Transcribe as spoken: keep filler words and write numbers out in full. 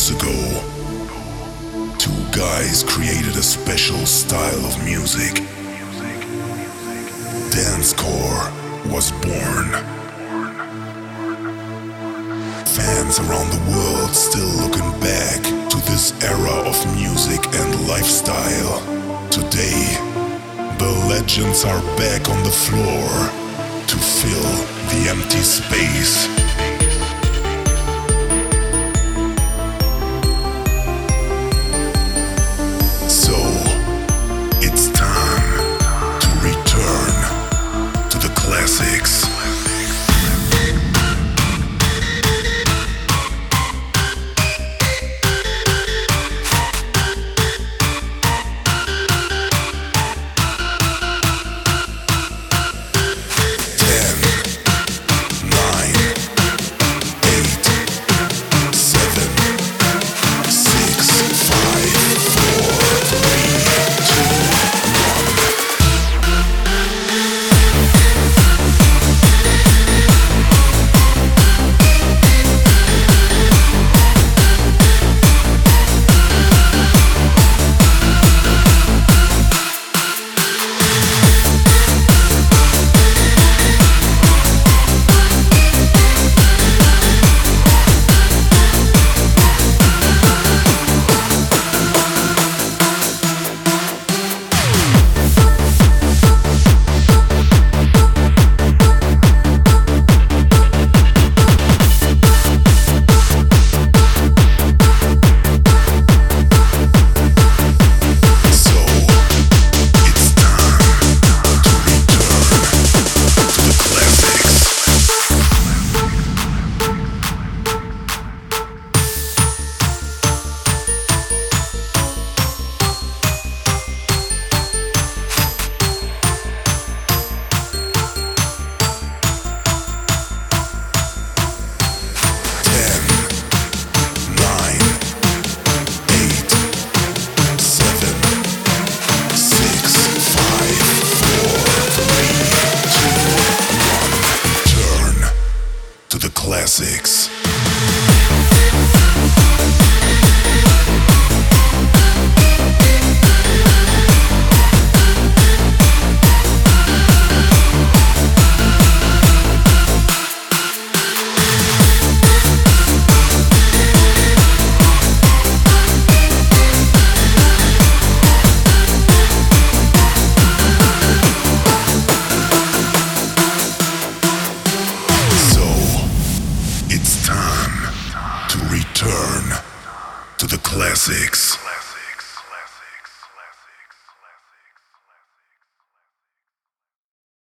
years ago, two guys created a special style of music. Dancecore was born. Fans around the world still looking back to this era of music and lifestyle. Today, the legends are back on the floor to fill the empty space. So, it's time to return to the classics. Classics.